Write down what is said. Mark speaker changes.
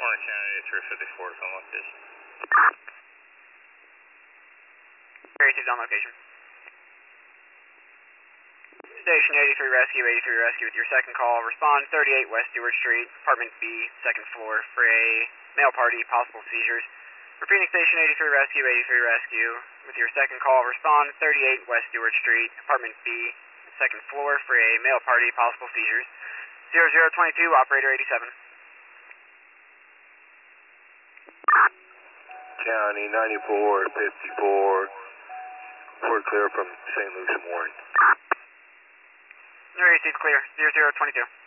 Speaker 1: Warner County 354 is on location.
Speaker 2: Received on location. Station 83 Rescue, 83 Rescue with your second call. Respond 38 West Stewart Street, apartment B, second floor for a male party, possible seizures. Repeating Station 83 Rescue, 83 Rescue with your second call. Respond 38 West Stewart Street, apartment B, second floor for a male party, possible seizures. 0022, operator 87.
Speaker 3: County 94 54. We're clear from St. Luke's and Warren.
Speaker 2: Received clear. 0022.